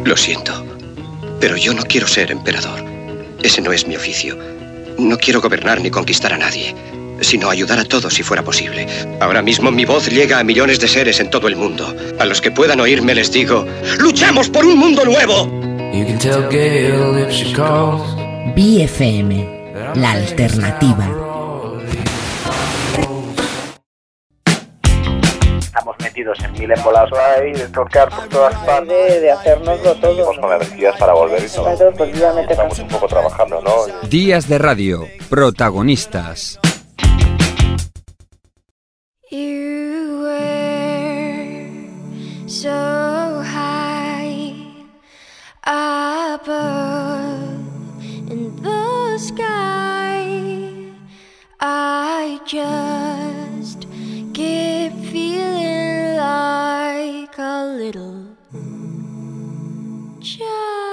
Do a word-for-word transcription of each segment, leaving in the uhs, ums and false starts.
Lo siento, pero yo no quiero ser emperador. Ese no es mi oficio. No quiero gobernar ni conquistar a nadie, sino ayudar a todos si fuera posible. Ahora mismo mi voz llega a millones de seres en todo el mundo. A los que puedan oírme les digo: ¡luchamos por un mundo nuevo! B F M, la alternativa. Estamos metidos en mil embolados ahí, de tocar por todas partes, de, de hacernoslo todo. Estamos con energías para volver y todo. Claro, pues estamos un poco trabajando, ¿no? Días de radio, protagonistas. You were so high above in the sky. I just keep feeling like a little child.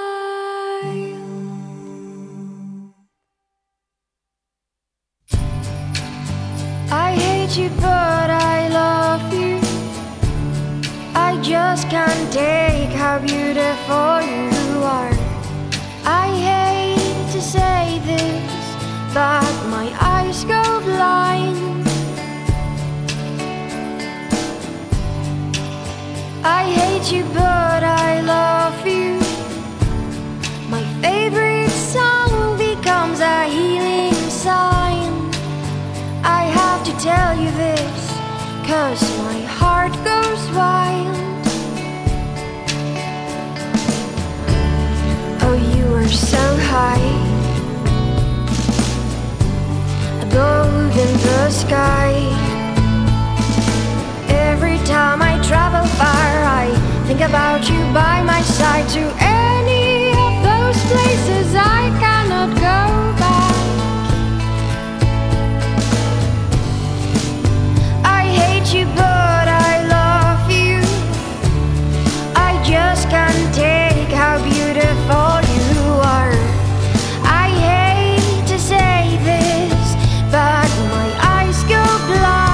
I hate you, but I love you. I just can't take how beautiful you are. I hate to say this, but my eyes go blind. I hate you, but I love you. My favorite song becomes a healing sign. I have to tell you this, 'cause my heart goes wild. Oh, you were so high above in the sky. Every time I travel far, I think about you by my side. To any of those places I cannot go back. I hate you, but I love you. I just can't take how beautiful you are. I hate to say this, but my eyes go blind.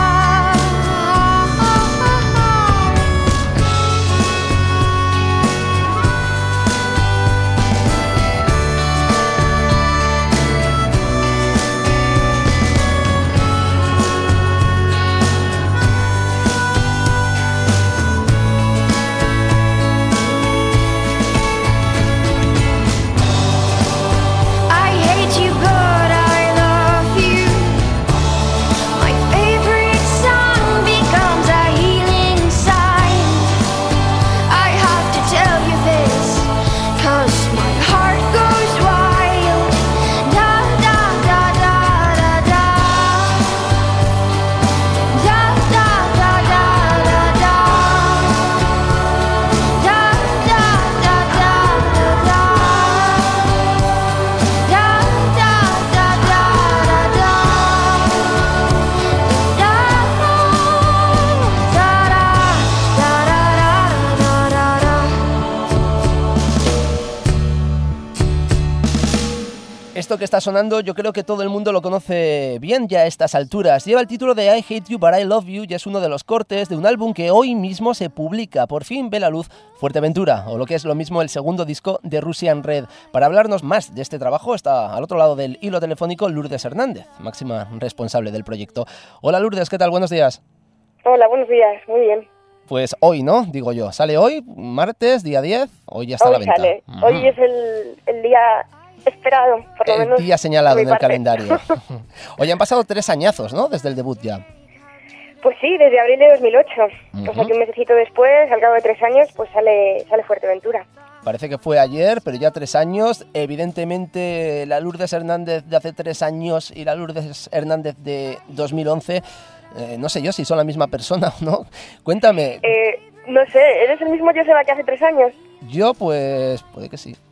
Esto que está sonando yo creo que todo el mundo lo conoce bien ya a estas alturas. Lleva el título de I Hate You But I Love You y es uno de los cortes de un álbum que hoy mismo se publica. Por fin ve la luz Fuerteventura, o lo que es lo mismo el segundo disco de Russian Red. Para hablarnos más de este trabajo está al otro lado del hilo telefónico Lourdes Hernández, máxima responsable del proyecto. Hola Lourdes, ¿qué tal? Buenos días. Hola, buenos días, muy bien. Pues hoy, ¿no? Digo yo, ¿sale hoy? Martes, día diez, hoy ya está hoy a la venta. Sale. Uh-huh. Hoy es el, el día esperado, por lo el menos. El día señalado en el parte. calendario. Hoy han pasado tres añazos, ¿no? Desde el debut ya. Pues sí, desde abril de dos mil ocho. Uh-huh. O sea que un mesecito después, al cabo de tres años, pues sale, sale Fuerteventura. Parece que fue ayer, pero ya tres años. Evidentemente, la Lourdes Hernández de hace tres años y la Lourdes Hernández de dos mil once, eh, no sé yo si son la misma persona o no. Cuéntame. Eh, no sé, ¿eres el mismo Joseba que hace tres años? Yo, pues, puede que sí.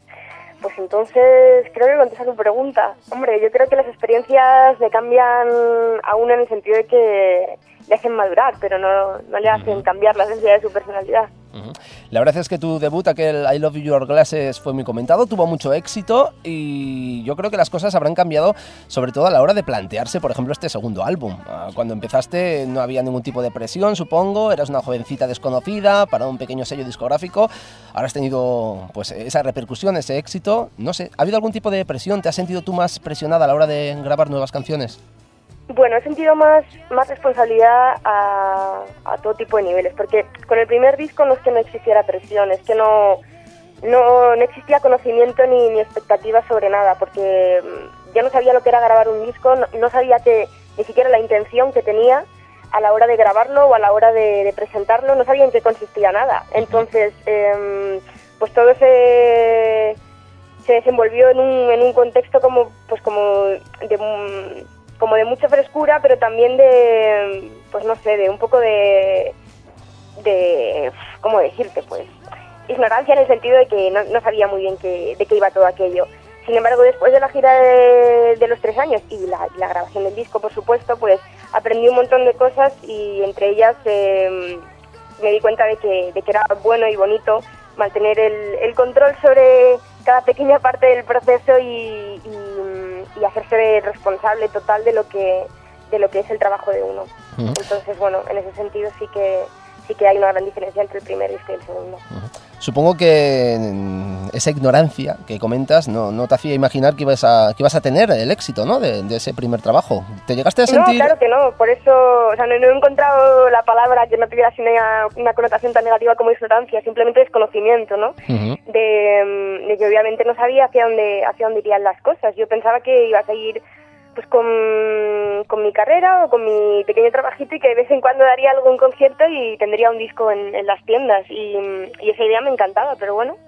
Pues entonces creo que contesta tu pregunta. Hombre, yo creo que las experiencias le cambian a uno en el sentido de que le hacen madurar, pero no, no le hacen cambiar la esencia de su personalidad. Uh-huh. La verdad es que tu debut, aquel I Love Your Glasses, fue muy comentado, tuvo mucho éxito y yo creo que las cosas habrán cambiado, sobre todo a la hora de plantearse, por ejemplo, este segundo álbum. Cuando empezaste no había ningún tipo de presión, supongo, eras una jovencita desconocida para un pequeño sello discográfico, ahora has tenido pues esa repercusión, ese éxito, no sé, ¿ha habido algún tipo de presión? ¿Te has sentido tú más presionada a la hora de grabar nuevas canciones? Bueno, he sentido más, más responsabilidad a, a todo tipo de niveles, porque con el primer disco no es que no existiera presión, es que no, no, no existía conocimiento ni, ni expectativa sobre nada, porque yo no sabía lo que era grabar un disco, no, no sabía que ni siquiera la intención que tenía a la hora de grabarlo o a la hora de, de presentarlo, no sabía en qué consistía nada. Entonces, eh, pues todo se, se desenvolvió en un, en un contexto como, pues como de... como de mucha frescura, pero también de, pues no sé, de un poco de, de, ¿cómo decirte? Pues ignorancia en el sentido de que no, no sabía muy bien qué, de qué iba todo aquello. Sin embargo, después de la gira de, de los tres años y la, y la grabación del disco, por supuesto, pues aprendí un montón de cosas y entre ellas eh, me di cuenta de que, de que era bueno y bonito mantener el, el control sobre cada pequeña parte del proceso y, y y hacerse responsable total de lo que de lo que es el trabajo de uno. Uh-huh. Entonces, bueno, en ese sentido sí que sí que hay una gran diferencia entre el primer disco y el segundo. Uh-huh. Supongo que esa ignorancia que comentas no, no te hacía imaginar que ibas a que ibas a tener el éxito, ¿no? De, de ese primer trabajo. ¿Te llegaste a sentir...? No, claro que no. Por eso, o sea, no, no he encontrado la palabra que no tuviera así una, una connotación tan negativa como ignorancia, simplemente desconocimiento, ¿no? Uh-huh. De, de que obviamente no sabía hacia dónde hacia dónde irían las cosas. Yo pensaba que iba a seguir pues con, con mi carrera o con mi pequeño trabajito y que de vez en cuando daría algún concierto y tendría un disco en, en las tiendas y, y esa idea me encantaba, pero bueno,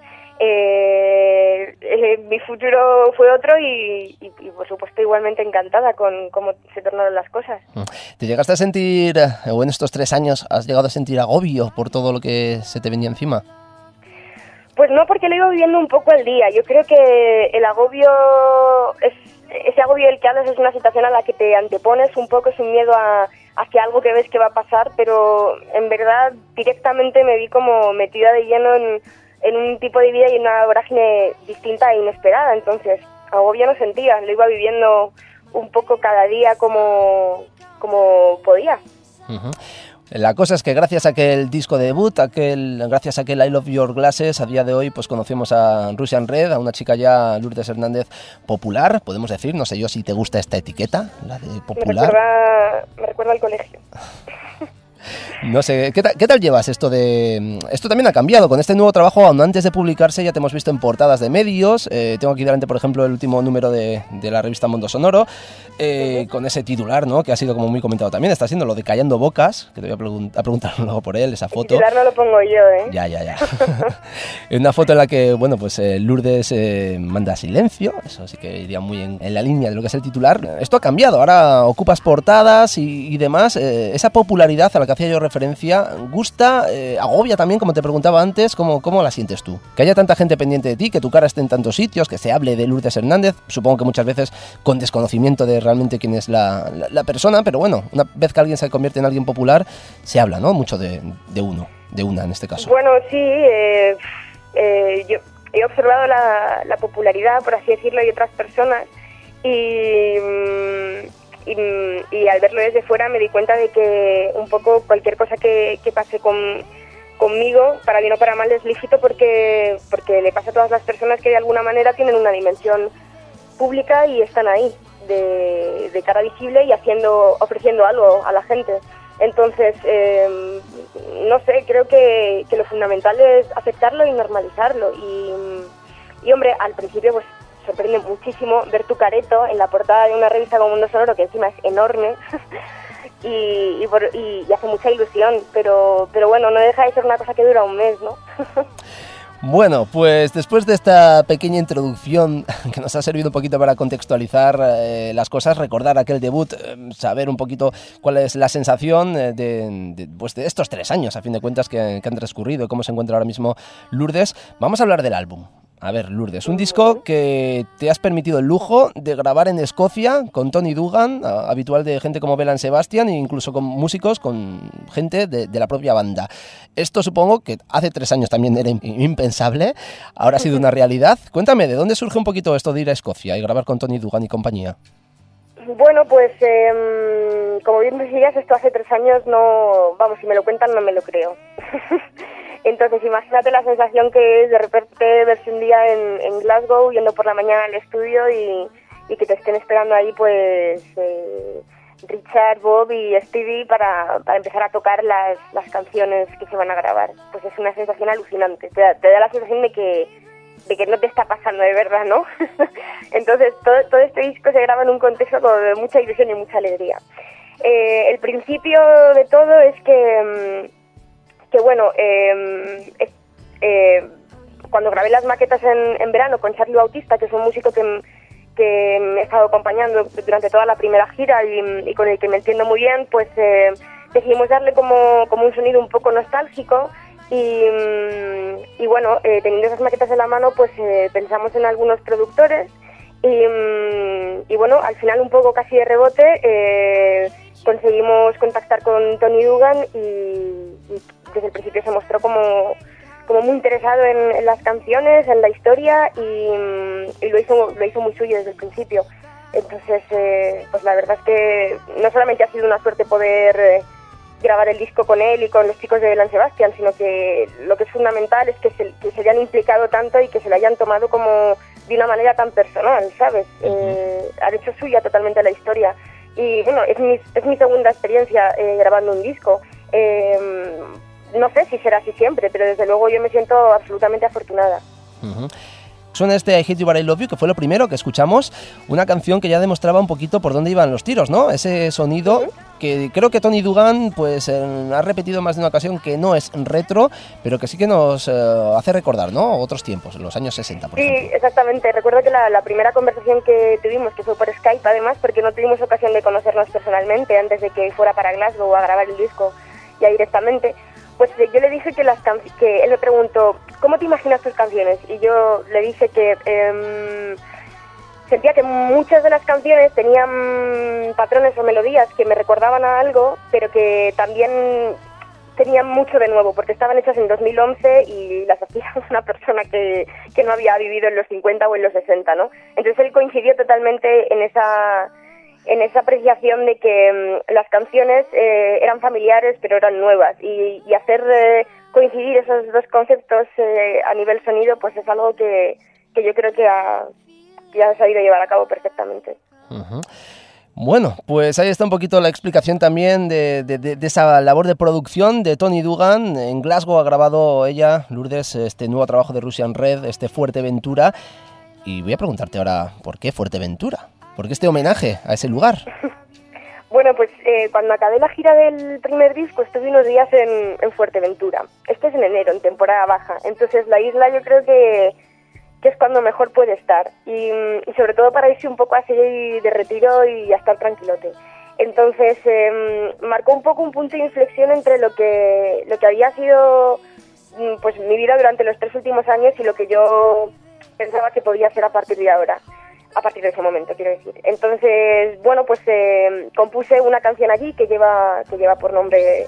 eh, eh, mi futuro fue otro y, y, y por supuesto igualmente encantada con cómo se tornaron las cosas. ¿Te llegaste a sentir, o en estos tres años has llegado a sentir agobio por todo lo que se te venía encima? Pues no, porque lo iba viviendo un poco al día. Yo creo que el agobio es ese agobio del que hablas es una situación a la que te antepones un poco, es un miedo a, hacia algo que ves que va a pasar, pero en verdad directamente me vi como metida de lleno en, en un tipo de vida y en una vorágine distinta e inesperada. Entonces, agobio no sentía, lo iba viviendo un poco cada día como, como podía. Uh-huh. La cosa es que gracias a aquel disco de debut, aquel, gracias a aquel I Love Your Glasses, a día de hoy pues conocemos a Russian Red, a una chica ya, Lourdes Hernández, popular, podemos decir, no sé yo si te gusta esta etiqueta, la de popular. Me recuerda, me recuerda al colegio. No sé, ¿qué tal, ¿qué tal llevas esto de...? Esto también ha cambiado con este nuevo trabajo, aún antes de publicarse ya te hemos visto en portadas de medios, eh, tengo aquí delante por ejemplo el último número de, de la revista Mundo Sonoro, eh, con ese titular, ¿no?, que ha sido como muy comentado también, está siendo lo de Callando Bocas, que te voy a, pregun- a preguntar luego por él, esa foto. El titular no lo pongo yo, ¿eh? Ya, ya, ya. Una foto en la que, bueno, pues eh, Lourdes eh, manda silencio, eso sí que iría muy en, en la línea de lo que es el titular. Esto ha cambiado, ahora ocupas portadas y, y demás, eh, esa popularidad a la que hacía yo referencia, gusta, eh, agobia también, como te preguntaba antes, ¿cómo, ¿cómo la sientes tú? Que haya tanta gente pendiente de ti, que tu cara esté en tantos sitios, que se hable de Lourdes Hernández, supongo que muchas veces con desconocimiento de realmente quién es la, la, la persona, pero bueno, una vez que alguien se convierte en alguien popular, se habla, ¿no?, mucho de, de uno, de una en este caso. Bueno, sí, eh, eh, yo he observado la, la popularidad, por así decirlo, de otras personas y... Y, y al verlo desde fuera me di cuenta de que un poco cualquier cosa que, que pase con, conmigo, para bien o para mal, es lícito porque, porque le pasa a todas las personas que de alguna manera tienen una dimensión pública y están ahí, de, de cara visible y haciendo, ofreciendo algo a la gente. Entonces, eh, no sé, creo que, que lo fundamental es aceptarlo y normalizarlo. Y, y hombre, al principio pues sorprende muchísimo ver tu careto en la portada de una revista como Mundo Sonoro, que encima es enorme y, y, por, y, y hace mucha ilusión, pero, pero bueno, no deja de ser una cosa que dura un mes, ¿no? Bueno, pues después de esta pequeña introducción que nos ha servido un poquito para contextualizar eh, las cosas, recordar aquel debut, eh, saber un poquito cuál es la sensación de, de, pues de estos tres años, a fin de cuentas, que, que han transcurrido y cómo se encuentra ahora mismo Lourdes, vamos a hablar del álbum. A ver, Lourdes, un disco que te has permitido el lujo de grabar en Escocia con Tony Duggan, habitual de gente como Belle Sebastian e incluso con músicos, con gente de, de la propia banda. Esto supongo que hace tres años también era impensable, ahora ha sido una realidad. Cuéntame, ¿de dónde surge un poquito esto de ir a Escocia y grabar con Tony Duggan y compañía? Bueno, pues eh, como bien decías, esto hace tres años no, vamos, si me lo cuentan no me lo creo. Entonces imagínate la sensación que es de repente verse un día en, en Glasgow, yendo por la mañana al estudio y, y que te estén esperando ahí pues eh, Richard, Bob y Stevie para, para empezar a tocar las, las canciones que se van a grabar. Pues es una sensación alucinante, te da, te da la sensación de que de que no te está pasando de verdad, ¿no? Entonces todo, todo este disco se graba en un contexto de mucha ilusión y mucha alegría. Eh, el principio de todo es que, que bueno, eh, es, eh, cuando grabé las maquetas en, en verano con Charlie Bautista, que es un músico que, que me he estado acompañando durante toda la primera gira y, y con el que me entiendo muy bien, pues eh, decidimos darle como, como un sonido un poco nostálgico. Y, y bueno, eh, teniendo esas maquetas en la mano, pues eh, pensamos en algunos productores y, y bueno, al final un poco casi de rebote eh, conseguimos contactar con Tony Duggan y, y desde el principio se mostró como, como muy interesado en, en las canciones, en la historia y, y lo hizo, lo hizo muy suyo desde el principio. Entonces, eh, pues la verdad es que no solamente ha sido una suerte poder Eh, grabar el disco con él y con los chicos de Belle Sebastian, sino que lo que es fundamental es que se, que se hayan implicado tanto y que se lo hayan tomado como de una manera tan personal, ¿sabes? Uh-huh. Eh, han hecho suya totalmente la historia. Y bueno, es mi, es mi segunda experiencia eh, grabando un disco. Eh, no sé si será así siempre, pero desde luego yo me siento absolutamente afortunada. Uh-huh. Suena este I Hate You But I Love You, que fue lo primero que escuchamos, una canción que ya demostraba un poquito por dónde iban los tiros, ¿no? Ese sonido uh-huh. que creo que Tony Duggan pues eh, ha repetido más de una ocasión, que no es retro, pero que sí que nos eh, hace recordar, ¿no? Otros tiempos, los años sesenta, por sí, ejemplo. Sí, exactamente. Recuerdo que la, la primera conversación que tuvimos, que fue por Skype además, porque no tuvimos ocasión de conocernos personalmente antes de que fuera para Glasgow a grabar el disco ya directamente, pues yo le dije que las can- que él me preguntó, ¿cómo te imaginas tus canciones? Y yo le dije que eh, sentía que muchas de las canciones tenían patrones o melodías que me recordaban a algo, pero que también tenían mucho de nuevo, porque estaban hechas en dos mil once y las hacía una persona que, que no había vivido en los cincuenta o en los sesenta, ¿no? Entonces él coincidió totalmente en esa... en esa apreciación de que um, las canciones eh, eran familiares pero eran nuevas y, y hacer eh, coincidir esos dos conceptos eh, a nivel sonido pues es algo que, que yo creo que ha, que ha sabido llevar a cabo perfectamente. Uh-huh. Bueno, pues ahí está un poquito la explicación también de, de, de, de esa labor de producción de Tony Duggan. En Glasgow ha grabado ella, Lourdes, este nuevo trabajo de Russian Red, este Fuerteventura, y voy a preguntarte ahora, ¿por qué Fuerteventura? ¿Por qué este homenaje a ese lugar? Bueno, pues eh, cuando acabé la gira del primer disco estuve unos días en, en Fuerteventura. Esto es en enero, en temporada baja. Entonces la isla yo creo que, que es cuando mejor puede estar. Y, y sobre todo para irse un poco así de retiro y a estar tranquilote. Entonces eh, marcó un poco un punto de inflexión entre lo que, lo que había sido pues mi vida durante los tres últimos años y lo que yo pensaba que podía ser a partir de ahora. A partir de ese momento, quiero decir. Entonces, bueno, pues eh, compuse una canción allí que lleva que lleva por nombre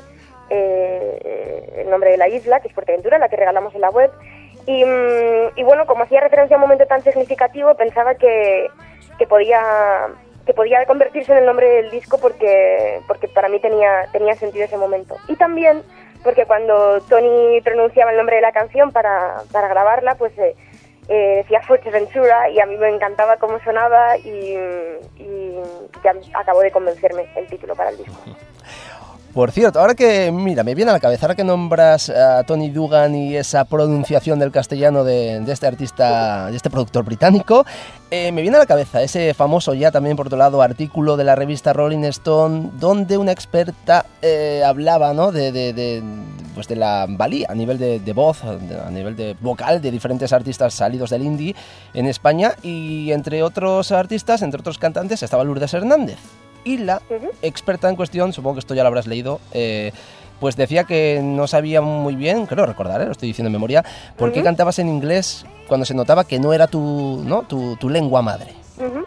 eh, el nombre de la isla, que es Fuerteventura, la que regalamos en la web. Y, y bueno, como hacía referencia a un momento tan significativo, pensaba que, que podía que podía convertirse en el nombre del disco porque porque para mí tenía tenía sentido ese momento. Y también porque cuando Tony pronunciaba el nombre de la canción para, para grabarla, pues eh, Eh, decía Fuerteventura y a mí me encantaba cómo sonaba y, y ya acabó de convencerme el título para el disco. Por cierto, ahora que, mira, me viene a la cabeza, ahora que nombras a Tony Duggan y esa pronunciación del castellano de, de este artista, de este productor británico, eh, me viene a la cabeza ese famoso ya también por otro lado artículo de la revista Rolling Stone donde una experta eh, hablaba, ¿no?, de, de, de, pues de la valía a nivel de, de voz, de, a nivel de vocal de diferentes artistas salidos del indie en España y entre otros artistas, entre otros cantantes, estaba Lourdes Hernández. Y la uh-huh. experta en cuestión, supongo que esto ya lo habrás leído, eh, pues decía que no sabía muy bien, creo recordar, ¿eh? Lo estoy diciendo en memoria, por uh-huh. qué cantabas en inglés cuando se notaba que no era tu, ¿no? tu, tu lengua madre. Uh-huh.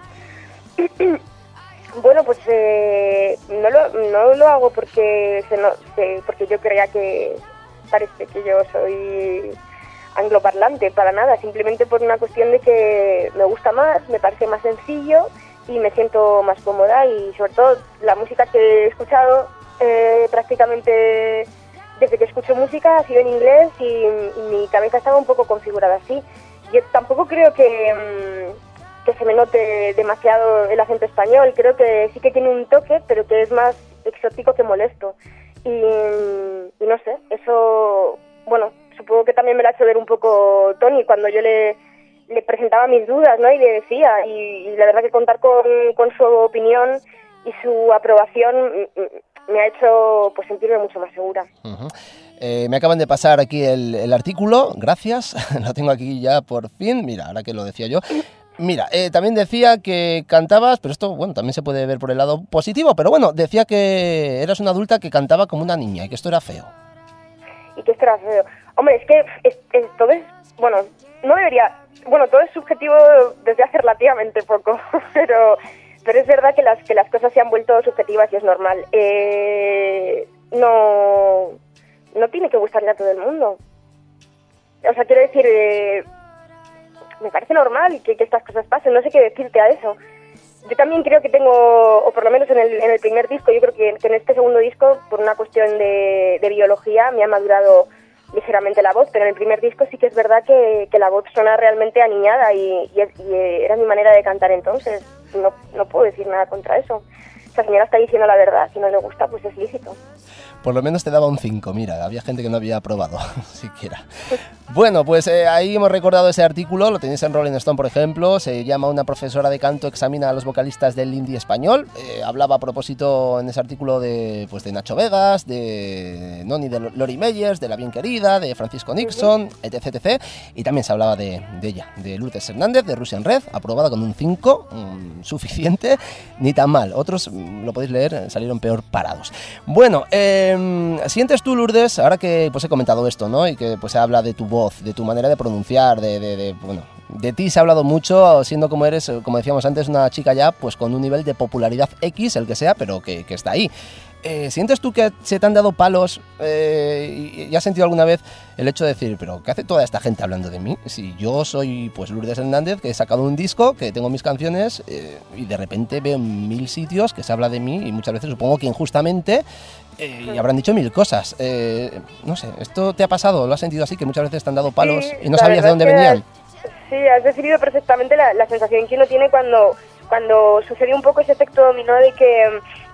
Bueno, pues eh, no, lo, no lo hago porque, se no, se, porque yo creía que parece que yo soy angloparlante, para nada, simplemente por una cuestión de que me gusta más, me parece más sencillo y me siento más cómoda, y sobre todo la música que he escuchado eh, prácticamente desde que escucho música ha sido en inglés, y, y mi cabeza estaba un poco configurada así. Yo tampoco creo que... Mmm, que se me note demasiado el acento español, creo que sí que tiene un toque, pero que es más exótico que molesto. Y, y no sé, eso, bueno, supongo que también me lo ha hecho ver un poco Tony cuando yo le, le presentaba mis dudas, ¿no? Y le decía, y, y la verdad que contar con, con su opinión y su aprobación me ha hecho pues sentirme mucho más segura. Uh-huh. Eh, me acaban de pasar aquí el, el artículo, gracias, lo tengo aquí ya por fin, mira, ahora que lo decía yo. Mira, eh, también decía que cantabas, pero esto, bueno, también se puede ver por el lado positivo, pero bueno, decía que eras una adulta que cantaba como una niña y que esto era feo. Y que esto era feo. Hombre, es que es, es, todo es, bueno, no debería, bueno, todo es subjetivo desde hace relativamente poco, pero, pero es verdad que las, que las cosas se han vuelto subjetivas y es normal. Eh, no, no tiene que gustarle a todo el mundo. O sea, quiero decir... Eh, me parece normal que, que estas cosas pasen, no sé qué decirte a eso. Yo también creo que tengo, o por lo menos en el, en el primer disco, yo creo que, que en este segundo disco, por una cuestión de, de biología, me ha madurado ligeramente la voz, pero en el primer disco sí que es verdad que, que la voz suena realmente aniñada y, y, y era mi manera de cantar entonces. No, no puedo decir nada contra eso. Esa señora está diciendo la verdad, si no le gusta, pues es lícito. Por lo menos te daba un cinco, mira, había gente que no había aprobado, siquiera. Bueno, pues eh, ahí hemos recordado ese artículo, lo tenéis en Rolling Stone, por ejemplo, se llama Una profesora de canto examina a los vocalistas del indie español, eh, hablaba a propósito en ese artículo de, pues, de Nacho Vegas, de Noni de Lori Meyers, de La Bien Querida, de Francisco Nixon, etc, etcétera. Y también se hablaba de, de ella, de Lourdes Hernández, de Russian Red, aprobada con un cinco, mmm, suficiente, ni tan mal. Otros, lo podéis leer, salieron peor parados. Bueno, eh... ¿sientes tú, Lourdes, ahora que pues he comentado esto, ¿no? Y que pues se habla de tu voz, de tu manera de pronunciar, de, de, de bueno, de ti se ha hablado mucho, siendo como eres, como decíamos antes, una chica ya pues con un nivel de popularidad X, el que sea, pero que, que está ahí. Eh, ¿Sientes tú que se te han dado palos eh, y, y has sentido alguna vez el hecho de decir, pero ¿qué hace toda esta gente hablando de mí? Si yo soy pues Lourdes Hernández, que he sacado un disco, que tengo mis canciones eh, y de repente veo en mil sitios que se habla de mí y muchas veces supongo que injustamente eh, y habrán dicho mil cosas. Eh, no sé, ¿esto te ha pasado? ¿Lo has sentido así? Que muchas veces te han dado palos sí, y no sabías de dónde venían. Has, sí, has definido perfectamente la, la sensación que uno tiene cuando, cuando sucede un poco ese efecto dominó de que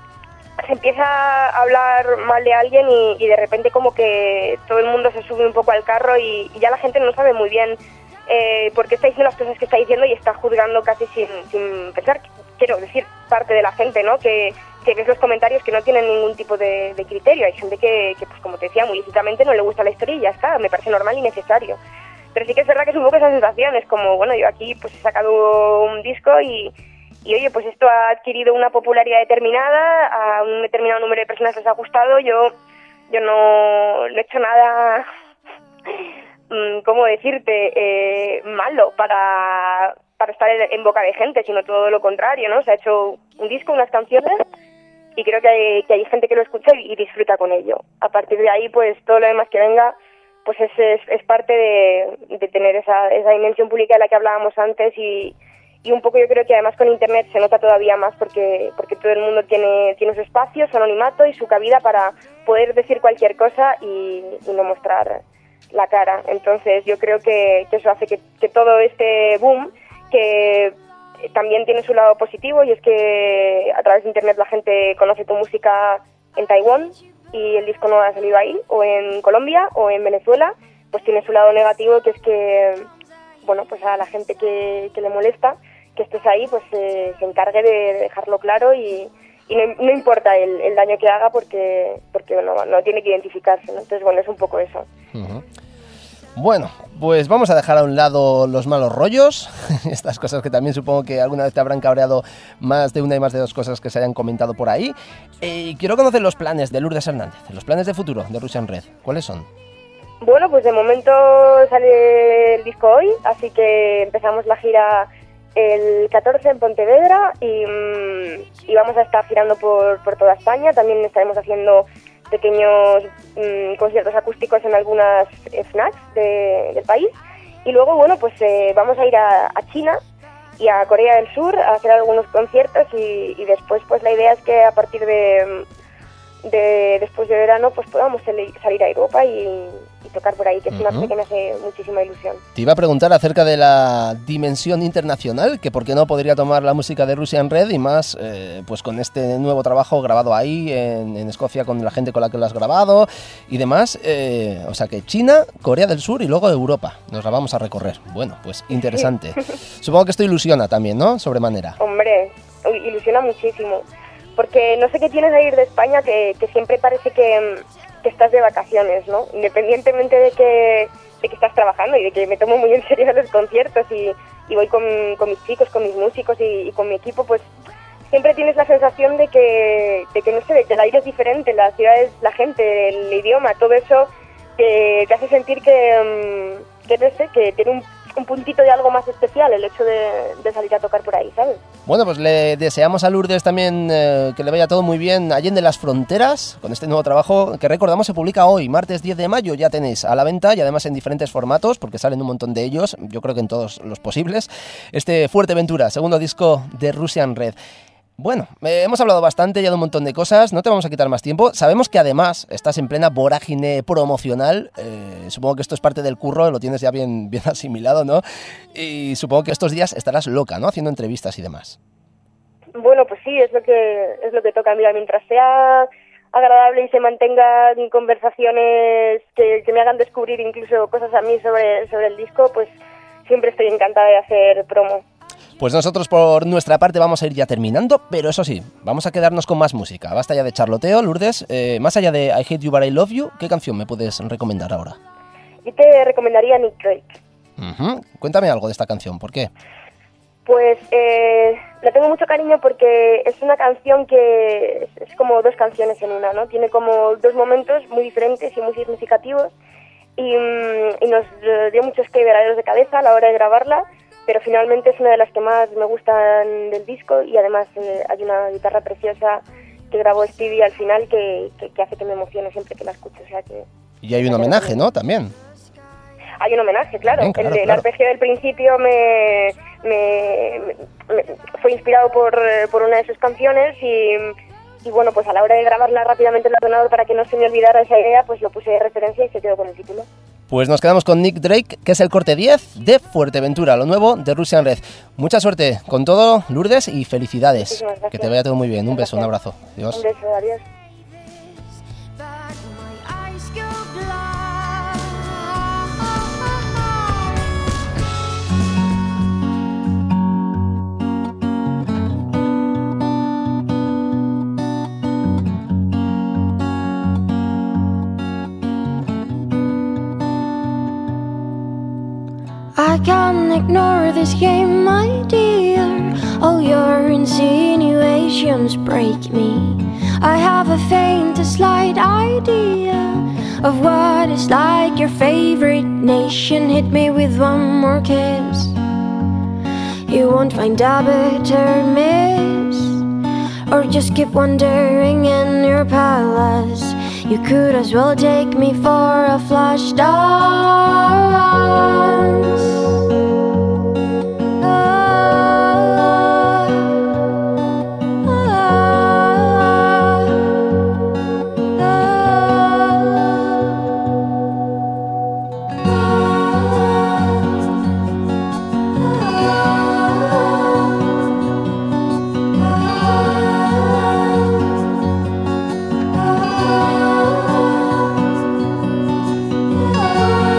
se empieza a hablar mal de alguien y, y de repente como que todo el mundo se sube un poco al carro y, y ya la gente no sabe muy bien eh, por qué está diciendo las cosas que está diciendo y está juzgando casi sin, sin pensar. Quiero decir, parte de la gente, ¿no? Que, que ves los comentarios que no tienen ningún tipo de, de criterio. Hay gente que, que, pues como te decía, muy lícitamente no le gusta la historia y ya está, me parece normal y necesario. Pero sí que es verdad que es un poco esa sensación, es como, bueno, yo aquí pues he sacado un disco y... Y oye, pues esto ha adquirido una popularidad determinada, a un determinado número de personas les ha gustado, yo yo no, no he hecho nada, ¿cómo decirte?, eh, malo para, para estar en boca de gente, sino todo lo contrario, ¿no? Se ha hecho un disco, unas canciones, y creo que hay, que hay gente que lo escucha y, y disfruta con ello. A partir de ahí, pues todo lo demás que venga, pues es, es, es parte de, de tener esa, esa dimensión pública de la que hablábamos antes y... Y un poco yo creo que además con Internet se nota todavía más porque porque todo el mundo tiene tiene su espacio, su anonimato y su cabida para poder decir cualquier cosa y, y no mostrar la cara. Entonces yo creo que, que eso hace que, que todo este boom, que también tiene su lado positivo, y es que a través de Internet la gente conoce tu música en Taiwán y el disco no ha salido ahí, o en Colombia o en Venezuela, pues tiene su lado negativo, que es que, bueno, pues a la gente que, que le molesta que estés ahí, pues eh, se encargue de dejarlo claro y, y no, no importa el, el daño que haga porque porque no, no tiene que identificarse, ¿no? Entonces, bueno, es un poco eso. Uh-huh. Bueno, pues vamos a dejar a un lado los malos rollos, estas cosas que también supongo que alguna vez te habrán cabreado más de una y más de dos cosas que se hayan comentado por ahí. Eh, quiero conocer los planes de Lourdes Hernández, los planes de futuro de Russian Red. ¿Cuáles son? Bueno, pues de momento sale el disco hoy, así que empezamos la gira el catorce en Pontevedra y, y vamos a estar girando por, por toda España. También estaremos haciendo pequeños mmm, conciertos acústicos en algunas snacks de, del país. Y luego, bueno, pues eh, vamos a ir a, a China y a Corea del Sur a hacer algunos conciertos y, y después pues la idea es que a partir de, de después de verano pues podamos salir a Europa y, y tocar por ahí, que es uh-huh. una cosa que me hace muchísima ilusión. Te iba a preguntar acerca de la dimensión internacional, que por qué no podría tomar la música de Russian Red y más eh, pues con este nuevo trabajo grabado ahí en, en Escocia con la gente con la que lo has grabado y demás, eh, o sea que China, Corea del Sur y luego Europa, nos la vamos a recorrer. Bueno, pues interesante. Supongo que esto ilusiona también, ¿no? Sobremanera. Hombre, ilusiona muchísimo, porque no sé qué tienes de ir de España que, que siempre parece que... que estás de vacaciones, ¿no? Independientemente de que, de que estás trabajando y de que me tomo muy en serio los conciertos y, y voy con, con mis chicos, con mis músicos y, y con mi equipo, pues siempre tienes la sensación de que, de que no sé, de que el aire es diferente, las ciudades, la gente, el idioma, todo eso que te hace sentir que, que no sé, que tiene un, un puntito de algo más especial el hecho de, de salir a tocar por ahí, ¿sabes? Bueno, pues le deseamos a Lourdes también eh, que le vaya todo muy bien allende las fronteras con este nuevo trabajo que recordamos se publica hoy, martes diez de mayo, ya tenéis a la venta y además en diferentes formatos porque salen un montón de ellos, yo creo que en todos los posibles, este Fuerteventura, segundo disco de Russian Red. Bueno, eh, hemos hablado bastante ya de un montón de cosas, no te vamos a quitar más tiempo. Sabemos que además estás en plena vorágine promocional, eh, supongo que esto es parte del curro, lo tienes ya bien, bien asimilado, ¿no? Y supongo que estos días estarás loca, ¿no? Haciendo entrevistas y demás. Bueno, pues sí, es lo que es lo que toca. Mira, mientras sea agradable y se mantengan conversaciones que, que me hagan descubrir incluso cosas a mí sobre, sobre el disco, pues siempre estoy encantada de hacer promo. Pues nosotros por nuestra parte vamos a ir ya terminando, pero eso sí, vamos a quedarnos con más música. Basta ya de charloteo, Lourdes. Eh, más allá de I Hate You But I Love You, ¿qué canción me puedes recomendar ahora? Yo te recomendaría Nick Drake. Uh-huh. Cuéntame algo de esta canción, ¿por qué? Pues eh, le tengo mucho cariño porque es una canción que es, es como dos canciones en una, ¿no? Tiene como dos momentos muy diferentes y muy significativos y, y nos dio muchos quebraderos de cabeza a la hora de grabarla. Pero finalmente es una de las que más me gustan del disco y además eh, hay una guitarra preciosa que grabó Stevie al final que, que, que hace que me emocione siempre que la escucho. O sea que, y hay un homenaje, ¿no? También. Hay un homenaje, claro. Bien, claro, el, el claro. arpegio del principio me, me, me, me fue inspirado por, por una de sus canciones y, y bueno, pues a la hora de grabarla rápidamente en el ordenador para que no se me olvidara esa idea, pues lo puse de referencia y se quedó con el título. Pues nos quedamos con Nick Drake, que es el corte diez de Fuerteventura, lo nuevo de Russian Red. Mucha suerte con todo, Lourdes, y felicidades. Que te vaya todo muy bien. Un beso, un abrazo. Adiós. Un beso, adiós. I can't ignore this game, my dear. All your insinuations break me. I have a faint, a slight idea of what it's like your favorite nation. Hit me with one more kiss. You won't find a better miss. Or just keep wandering in your palace. You could as well take me for a flash dance. Oh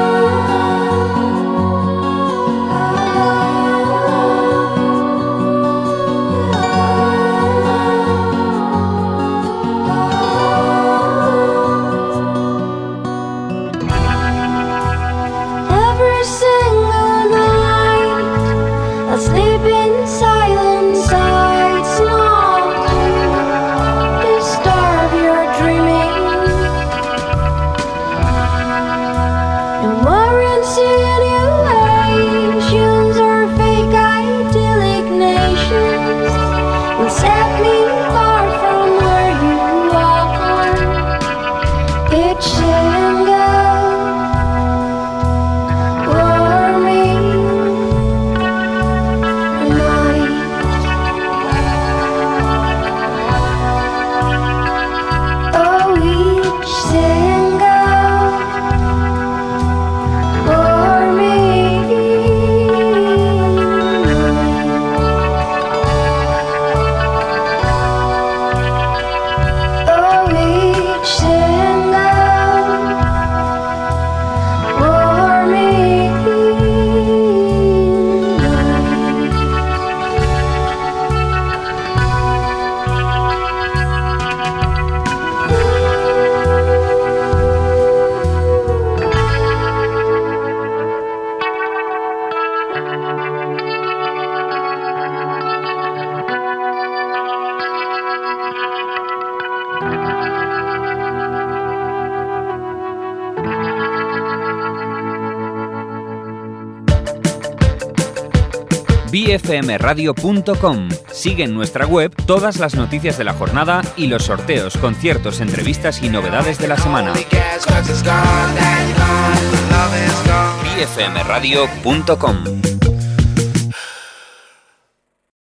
b f m radio punto com. Sigue en nuestra web todas las noticias de la jornada y los sorteos, conciertos, entrevistas y novedades de la semana. b f m radio punto com.